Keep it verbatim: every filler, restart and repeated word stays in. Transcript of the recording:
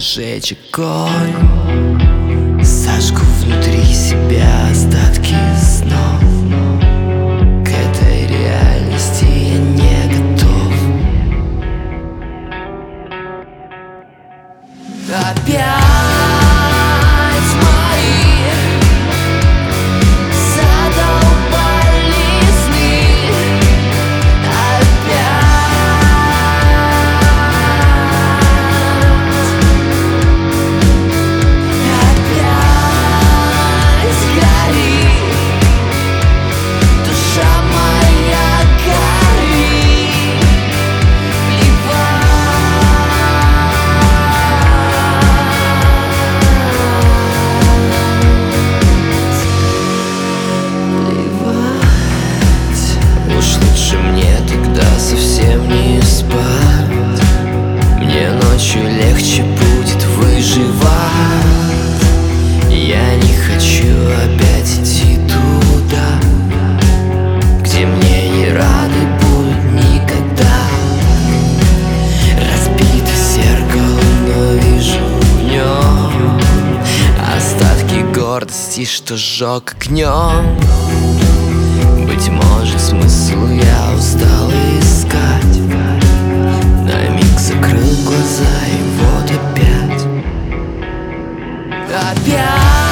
сжечь огонь, сожгу внутри себя остатки снов. К этой реальности я не готов. Опять мои задолбали сны. Опять гори, душа моя, гори, плевать. Уж лучше мне тогда совсем не спать. Мне ночью легче будет выживать. Я не хочу опять идти туда, где мне не рады будут никогда. Разбито зеркало, но вижу в нем остатки гордости, что сжег огнем. Быть может, смысл я устал искать. На миг закрыл глаза, и вот опять. Опять